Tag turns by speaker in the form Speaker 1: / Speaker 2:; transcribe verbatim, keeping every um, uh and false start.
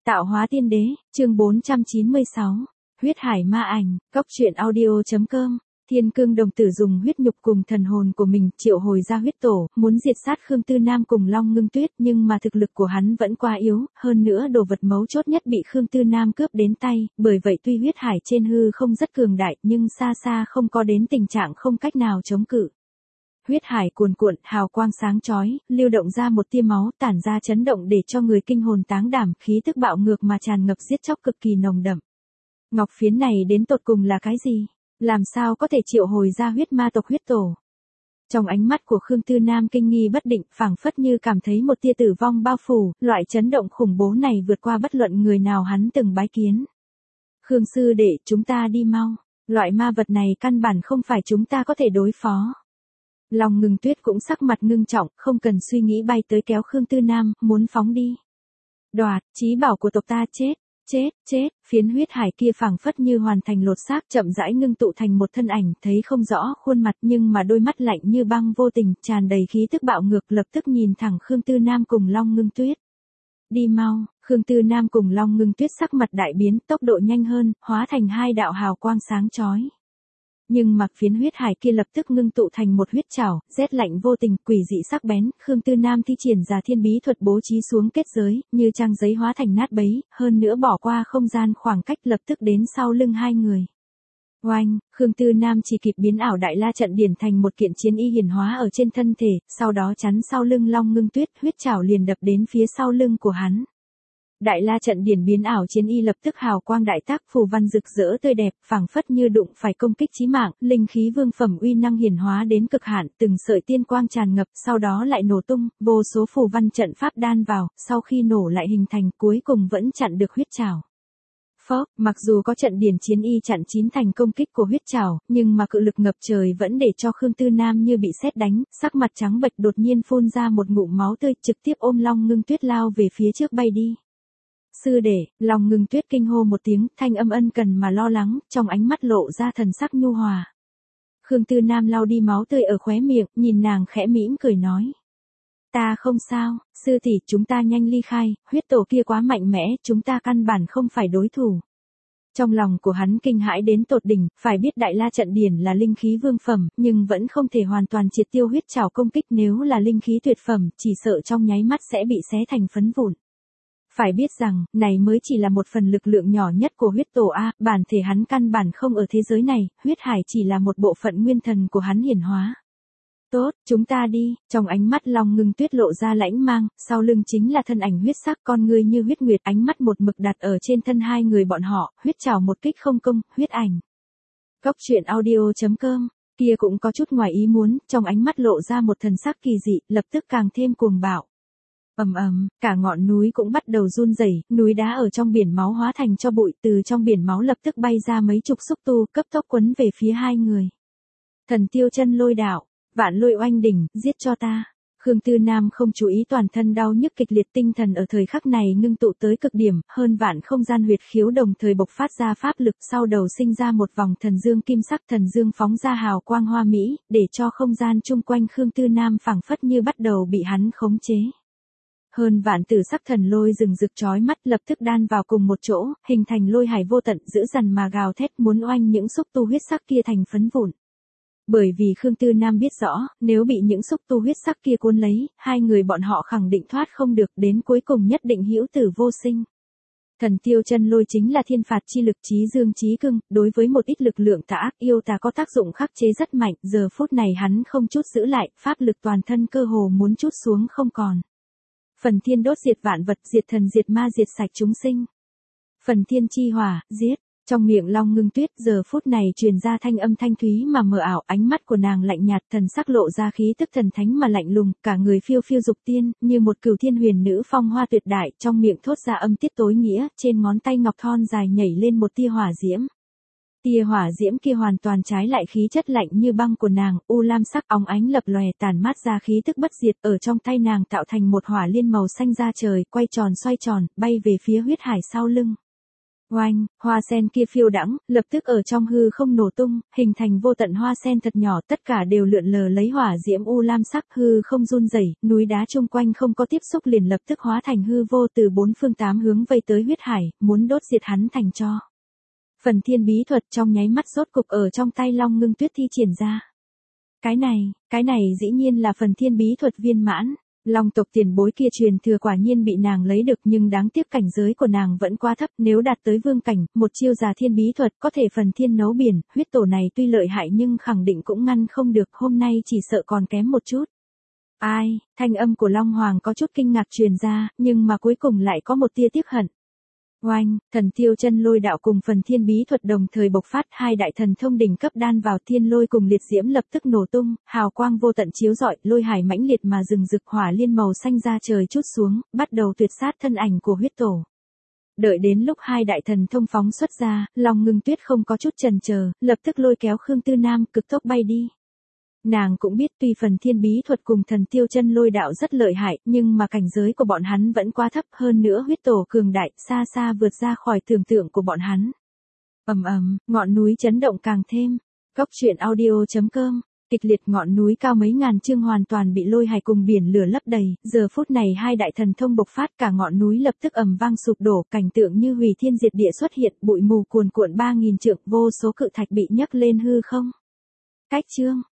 Speaker 1: Tạo hóa tiên đế, chương bốn trăm chín mươi sáu. Huyết hải ma ảnh, cốc truyện audio.com. Thiên Cương đồng tử dùng huyết nhục cùng thần hồn của mình triệu hồi ra huyết tổ, muốn diệt sát Khương Tư Nam cùng Long Ngưng Tuyết, nhưng mà thực lực của hắn vẫn quá yếu, hơn nữa đồ vật mấu chốt nhất bị Khương Tư Nam cướp đến tay, bởi vậy tuy huyết hải trên hư không rất cường đại, nhưng xa xa không có đến tình trạng không cách nào chống cự. Huyết hải cuồn cuộn, hào quang sáng chói, lưu động ra một tia máu, tản ra chấn động để cho người kinh hồn táng đảm, khí tức bạo ngược mà tràn ngập giết chóc cực kỳ nồng đậm. Ngọc phiến này đến tột cùng là cái gì? Làm sao có thể triệu hồi ra huyết ma tộc huyết tổ? Trong ánh mắt của Khương Tư Nam kinh nghi bất định, phảng phất như cảm thấy một tia tử vong bao phủ, loại chấn động khủng bố này vượt qua bất luận người nào hắn từng bái kiến. Khương sư đệ, chúng ta đi mau, loại ma vật này căn bản không phải chúng ta có thể đối phó. Long Ngưng Tuyết cũng sắc mặt ngưng trọng, không cần suy nghĩ bay tới kéo Khương Tư Nam, muốn phóng đi. Đoạt, chí bảo của tộc ta chết, chết, chết, phiến huyết hải kia phảng phất như hoàn thành lột xác, chậm rãi ngưng tụ thành một thân ảnh, thấy không rõ khuôn mặt nhưng mà đôi mắt lạnh như băng vô tình, tràn đầy khí tức bạo ngược, lập tức nhìn thẳng Khương Tư Nam cùng Long Ngưng Tuyết. Đi mau, Khương Tư Nam cùng Long Ngưng Tuyết sắc mặt đại biến, tốc độ nhanh hơn, hóa thành hai đạo hào quang sáng chói. Nhưng mà phiến huyết hải kia lập tức ngưng tụ thành một huyết trảo, rét lạnh vô tình, quỷ dị sắc bén, Khương Tư Nam thi triển ra thiên bí thuật bố trí xuống kết giới, như trang giấy hóa thành nát bấy, hơn nữa bỏ qua không gian khoảng cách lập tức đến sau lưng hai người. Oanh, Khương Tư Nam chỉ kịp biến ảo đại la trận điển thành một kiện chiến y hiển hóa ở trên thân thể, sau đó chắn sau lưng Long Ngưng Tuyết, huyết trảo liền đập đến phía sau lưng của hắn. Đại la trận điển biến ảo chiến y lập tức hào quang đại tác, phù văn rực rỡ tươi đẹp, phảng phất như đụng phải công kích chí mạng, linh khí vương phẩm uy năng hiển hóa đến cực hạn, từng sợi tiên quang tràn ngập, sau đó lại nổ tung, vô số phù văn trận pháp đan vào, sau khi nổ lại hình thành, cuối cùng vẫn chặn được huyết trảo. Phốc, mặc dù có trận điển chiến y chặn chín thành công kích của huyết trảo, nhưng mà cự lực ngập trời vẫn để cho Khương Tư Nam như bị sét đánh, sắc mặt trắng bệch, đột nhiên phun ra một ngụm máu tươi, trực tiếp ôm Long Ngưng Tuyết lao về phía trước bay đi. Sư đệ, Long Ngưng Tuyết kinh hô một tiếng, thanh âm ân cần mà lo lắng, trong ánh mắt lộ ra thần sắc nhu hòa. Khương Tư Nam lau đi máu tươi ở khóe miệng, nhìn nàng khẽ mỉm cười nói. Ta không sao, sư tỷ, chúng ta nhanh ly khai, huyết tổ kia quá mạnh mẽ, chúng ta căn bản không phải đối thủ. Trong lòng của hắn kinh hãi đến tột đỉnh, phải biết đại la trận điển là linh khí vương phẩm, nhưng vẫn không thể hoàn toàn triệt tiêu huyết trảo công kích, nếu là linh khí tuyệt phẩm, chỉ sợ trong nháy mắt sẽ bị xé thành phấn vụn. Phải biết rằng, này mới chỉ là một phần lực lượng nhỏ nhất của huyết tổ A, bản thể hắn căn bản không ở thế giới này, huyết hải chỉ là một bộ phận nguyên thần của hắn hiển hóa. Tốt, chúng ta đi, trong ánh mắt Long Ngưng Tuyết lộ ra lãnh mang, sau lưng chính là thân ảnh huyết sắc, con người như huyết nguyệt, ánh mắt một mực đặt ở trên thân hai người bọn họ, huyết trảo một kích không công, huyết ảnh. Cốc truyện audio.com, kia cũng có chút ngoài ý muốn, trong ánh mắt lộ ra một thần sắc kỳ dị, lập tức càng thêm cuồng bạo. Ầm ầm, cả ngọn núi cũng bắt đầu run rẩy, núi đá ở trong biển máu hóa thành cho bụi, từ trong biển máu lập tức bay ra mấy chục xúc tu, cấp tốc quấn về phía hai người. Thần tiêu chân lôi đạo, vạn lôi oanh đỉnh, giết cho ta. Khương Tư Nam không chú ý, toàn thân đau nhức kịch liệt, tinh thần ở thời khắc này ngưng tụ tới cực điểm, hơn vạn không gian huyệt khiếu đồng thời bộc phát ra pháp lực, sau đầu sinh ra một vòng thần dương kim sắc, thần dương phóng ra hào quang hoa mỹ, để cho không gian chung quanh Khương Tư Nam phảng phất như bắt đầu bị hắn khống chế. Hơn vạn tử sắc thần lôi rừng rực chói mắt, lập tức đan vào cùng một chỗ, hình thành lôi hải vô tận, dữ dằn mà gào thét, muốn oanh những xúc tu huyết sắc kia thành phấn vụn. Bởi vì Khương Tư Nam biết rõ, nếu bị những xúc tu huyết sắc kia cuốn lấy, hai người bọn họ khẳng định thoát không được, đến cuối cùng nhất định hữu tử vô sinh. Thần tiêu chân lôi chính là thiên phạt chi lực, chí dương chí cưng, đối với một ít lực lượng tà ác yêu tà có tác dụng khắc chế rất mạnh, giờ phút này hắn không chút giữ lại, pháp lực toàn thân cơ hồ muốn chút xuống không còn. Phần thiên đốt diệt vạn vật, diệt thần diệt ma, diệt sạch chúng sinh. Phần thiên chi hỏa, giết. Trong miệng Long Ngưng Tuyết giờ phút này truyền ra thanh âm thanh thúy mà mờ ảo, ánh mắt của nàng lạnh nhạt, thần sắc lộ ra khí tức thần thánh mà lạnh lùng, cả người phiêu phiêu dục tiên, như một cửu thiên huyền nữ phong hoa tuyệt đại, trong miệng thốt ra âm tiết tối nghĩa, trên ngón tay ngọc thon dài nhảy lên một tia hỏa diễm. Tia hỏa diễm kia hoàn toàn trái lại khí chất lạnh như băng của nàng, u lam sắc óng ánh lập lòe, tản mát ra khí tức bất diệt, ở trong tay nàng tạo thành một hỏa liên màu xanh da trời, quay tròn xoay tròn, bay về phía huyết hải sau lưng. Oanh, hoa sen kia phiêu đãng, lập tức ở trong hư không nổ tung, hình thành vô tận hoa sen thật nhỏ, tất cả đều lượn lờ lấy hỏa diễm u lam sắc, hư không run rẩy, núi đá chung quanh không có tiếp xúc liền lập tức hóa thành hư vô, từ bốn phương tám hướng vây tới huyết hải, muốn đốt diệt hắn thành tro. Phần thiên bí thuật trong nháy mắt rốt cục ở trong tay Long Ngưng Tuyết thi triển ra. Cái này, cái này dĩ nhiên là phần thiên bí thuật viên mãn. Long tộc tiền bối kia truyền thừa quả nhiên bị nàng lấy được, nhưng đáng tiếc cảnh giới của nàng vẫn quá thấp, nếu đạt tới vương cảnh, một chiêu già thiên bí thuật có thể phần thiên nấu biển, huyết tổ này tuy lợi hại nhưng khẳng định cũng ngăn không được, hôm nay chỉ sợ còn kém một chút. Ai, thanh âm của Long Hoàng có chút kinh ngạc truyền ra, nhưng mà cuối cùng lại có một tia tiếc hận. Oanh, thần tiêu chân lôi đạo cùng phần thiên bí thuật đồng thời bộc phát, hai đại thần thông đỉnh cấp đan vào, thiên lôi cùng liệt diễm lập tức nổ tung, hào quang vô tận chiếu rọi, lôi hải mãnh liệt mà rừng rực, hỏa liên màu xanh ra trời chút xuống, bắt đầu tuyệt sát thân ảnh của huyết tổ. Đợi đến lúc hai đại thần thông phóng xuất ra, Long Ngưng Tuyết không có chút chần chờ, lập tức lôi kéo Khương Tư Nam cực tốc bay đi. Nàng cũng biết tuy phần thiên bí thuật cùng thần tiêu chân lôi đạo rất lợi hại, nhưng mà cảnh giới của bọn hắn vẫn quá thấp, hơn nữa huyết tổ cường đại, xa xa vượt ra khỏi tưởng tượng của bọn hắn. Ầm ầm, ngọn núi chấn động càng thêm. Góc truyện audio chấm com, kịch liệt, ngọn núi cao mấy ngàn trượng hoàn toàn bị lôi hải cùng biển lửa lấp đầy, giờ phút này hai đại thần thông bộc phát, cả ngọn núi lập tức ầm vang sụp đổ, cảnh tượng như hủy thiên diệt địa xuất hiện, bụi mù cuồn cuộn ba nghìn trượng, vô số cự thạch bị nhấc lên hư không. Cách chương